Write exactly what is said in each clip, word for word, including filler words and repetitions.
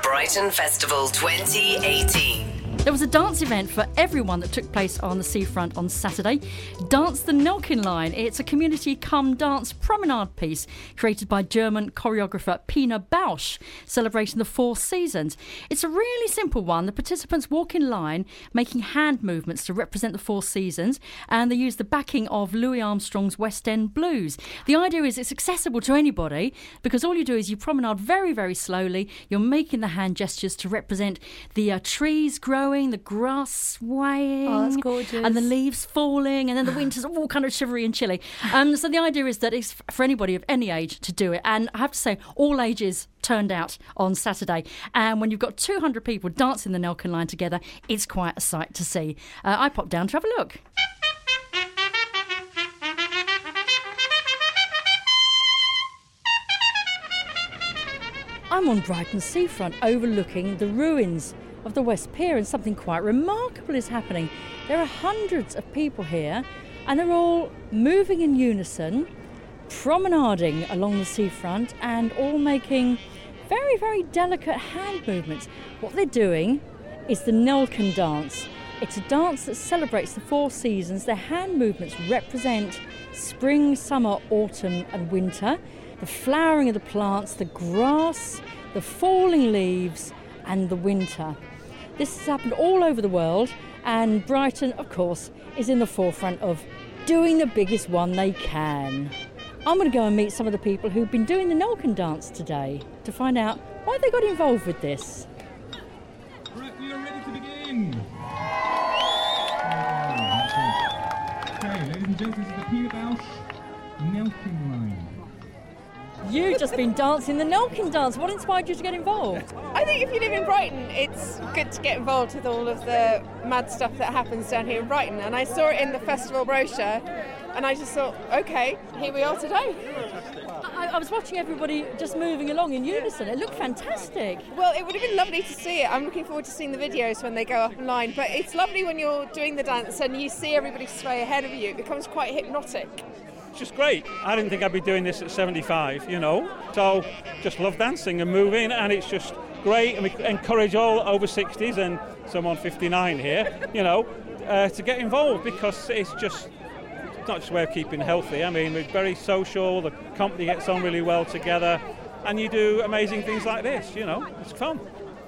Brighton Festival twenty eighteen. There was a dance event for everyone that took place on the seafront on Saturday. Dance the Nelken Line. It's a community come dance promenade piece created by German choreographer Pina Bausch, celebrating the four seasons. It's a really simple one. The participants walk in line, making hand movements to represent the four seasons, and they use the backing of Louis Armstrong's West End Blues. The idea is it's accessible to anybody because all you do is you promenade very, very slowly. You're making the hand gestures to represent the uh, trees growing, the grass swaying, oh, that's gorgeous, and the leaves falling, and then the winter's all kind of shivery and chilly. Um, so the idea is that it's for anybody of any age to do it, and I have to say, all ages turned out on Saturday. And when you've got two hundred people dancing the Nelken Line together, it's quite a sight to see. Uh, I popped down to have a look. I'm on Brighton seafront overlooking the ruins of the West Pier, and something quite remarkable is happening. There are hundreds of people here and they're all moving in unison, promenading along the seafront and all making very, very delicate hand movements. What they're doing is the Nelken dance. It's a dance that celebrates the four seasons. Their hand movements represent spring, summer, autumn and winter, the flowering of the plants, the grass, the falling leaves and the winter. This has happened all over the world, and Brighton, of course, is in the forefront of doing the biggest one they can. I'm going to go and meet some of the people who've been doing the Nelken dance today to find out why they got involved with this. Right, we are ready to begin. Okay, ladies and gentlemen, this is the Pina Bausch Nelken Line. You've just been dancing the Nelken dance. What inspired you to get involved? I think if you live in Brighton, it's good to get involved with all of the mad stuff that happens down here in Brighton. And I saw it in the festival brochure, and I just thought, OK, here we are today. I, I was watching everybody just moving along in unison. It looked fantastic. Well, it would have been lovely to see it. I'm looking forward to seeing the videos when they go up online. But it's lovely when you're doing the dance and you see everybody sway ahead of you. It becomes quite hypnotic. Just great. I didn't think I'd be doing this at seventy-five, you know. So just love dancing and moving, and it's just great. And we encourage all over sixties and someone fifty-nine here, you know, uh, to get involved because it's just it's not just a way of keeping healthy. I mean, we're very social. The company gets on really well together, and you do amazing things like this. You know, it's fun.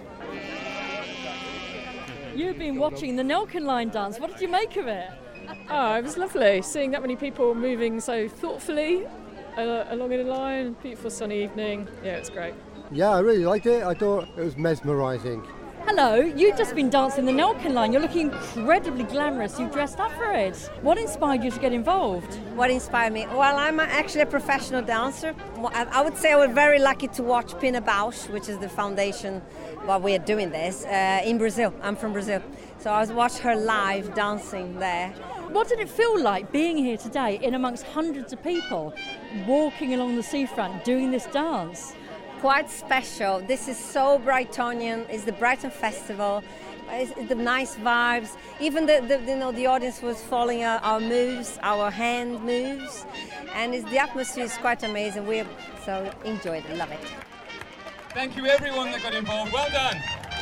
You've been watching the Nelken Line dance. What did you make of it? Oh, it was lovely seeing that many people moving so thoughtfully uh, along in a line. Beautiful sunny evening. Yeah, it's great. Yeah, I really liked it. I thought it was mesmerising. Hello, you've just been dancing the Nelken Line. You're looking incredibly glamorous. You've dressed up for it. What inspired you to get involved? What inspired me? Well, I'm actually a professional dancer. I would say I was very lucky to watch Pina Bausch, which is the foundation while we are doing this, uh, in Brazil. I'm from Brazil. So I was watching her live dancing there. What did it feel like being here today in amongst hundreds of people, walking along the seafront, doing this dance? Quite special. This is so Brightonian. It's the Brighton Festival. It's the nice vibes. Even the, the you know the audience was following our, our moves, our hand moves, and it's, the atmosphere is quite amazing. We so enjoyed it, love it. Thank you everyone that got involved. Well done.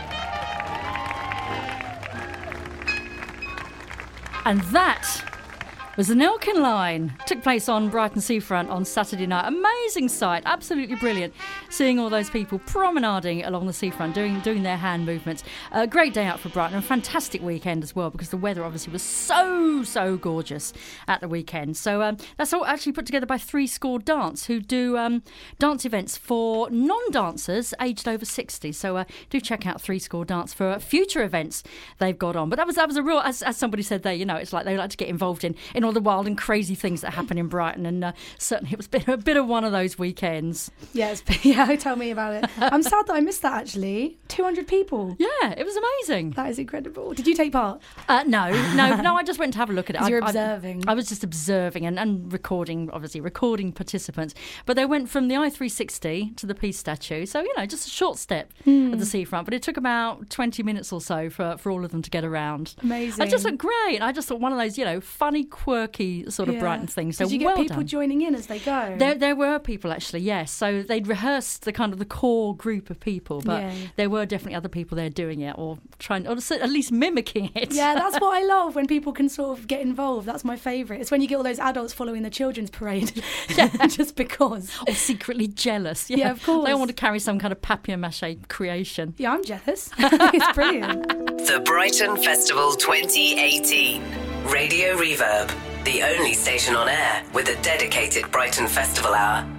And that was the Nelken Line. Took place on Brighton seafront on Saturday night. Amazing sight, absolutely brilliant. Seeing all those people promenading along the seafront, doing doing their hand movements. A great day out for Brighton, a fantastic weekend as well because the weather obviously was so, so gorgeous at the weekend. So um, that's all actually put together by Three Score Dance, who do um, dance events for non-dancers aged over sixty. So uh, do check out Three Score Dance for future events they've got on. But that was that was a real, as, as somebody said there, you know, it's like they like to get involved in, in all the wild and crazy things that happen in Brighton, and uh, certainly it was been a bit of one of those weekends. Yeah, it's, yeah, tell me about it. I'm sad that I missed that actually. two hundred people. Yeah, it was amazing. That is incredible. Did you take part? Uh, no, no, no. I just went to have a look at it. You were I, observing. I, I was just observing and, and recording, obviously recording participants. But they went from the I three sixty to the Peace Statue, so you know, just a short step mm. at the seafront. But it took about twenty minutes or so for for all of them to get around. Amazing. I just looked great. I just thought one of those, you know, funny, quirky sort of yeah. Brighton things. So did you get well people done. joining in as they go? There, there were people actually. Yes. So they'd rehearsed just the kind of the core group of people, but Yeah, yeah. there were definitely other people there doing it or trying, or at least mimicking it. Yeah, that's what I love, when people can sort of get involved. That's my favourite. It's when you get all those adults following the children's parade, just because. Or secretly jealous. Yeah, Yeah, of course. They all want to carry some kind of papier-mâché creation. Yeah, I'm jealous. It's brilliant. The Brighton Festival twenty eighteen. Radio Reverb, the only station on air with a dedicated Brighton Festival hour.